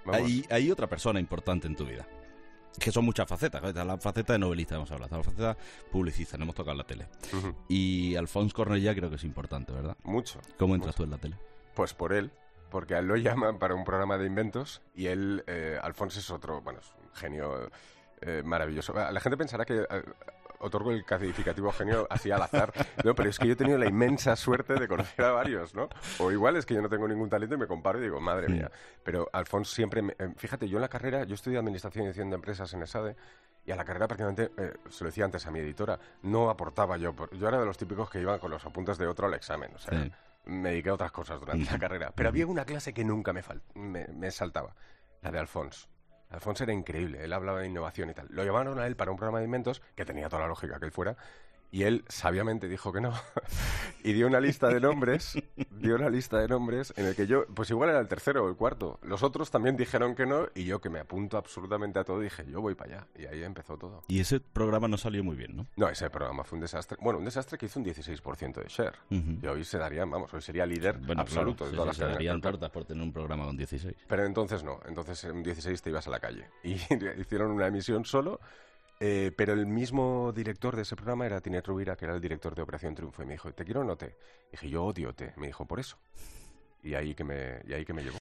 Vamos. hay otra persona importante en tu vida. Que son muchas facetas. La faceta de novelista hemos hablado, la faceta publicista, no hemos tocado la tele. Ujú. Y Alphonse Cornellà creo que es importante, ¿verdad? Mucho. ¿Cómo entras mucho. tú en la tele? Pues por él, porque a él lo llaman para un programa de inventos y él, Alfonso es otro, bueno, es un genio maravilloso. La gente pensará que otorgo el calificativo genio así al azar, no, pero es que yo he tenido la inmensa suerte de conocer a varios, ¿no? O igual es que yo no tengo ningún talento y me comparo y digo, madre mía. Pero Alfonso siempre, fíjate, yo en la carrera, yo estudié Administración y Dirección de Empresas en ESADE, y a la carrera prácticamente, se lo decía antes a mi editora, no aportaba yo. Yo era de los típicos que iban con los apuntes de otro al examen, o sea, Sí. me dediqué a otras cosas durante la carrera. Pero había una clase que nunca me saltaba, la de Alfonso. Alfonso era increíble, él hablaba de innovación y tal. Lo llamaron a él para un programa de inventos, que tenía toda la lógica que él fuera, y él sabiamente dijo que no. Y dio una lista de nombres en el que yo, pues igual era el tercero o el cuarto. Los otros también dijeron que no, y yo, que me apunto absolutamente a todo, dije, yo voy para allá. Y ahí empezó todo. Y ese programa no salió muy bien, ¿no? No, ese programa fue un desastre. Bueno, un desastre que hizo un 16% de share. Y hoy se darían, vamos, hoy sería líder absoluto de todas las se cadenas. darían tortas por tener un programa con 16. Pero entonces no, entonces en 16 te ibas a la calle. Y hicieron una emisión solo, pero el mismo director de ese programa era Tinet Rubira, que era el director de Operación Triunfo, y me dijo, ¿te quiero o no te? Dije, yo odio te. Me dijo, por eso. Y ahí que me llevó.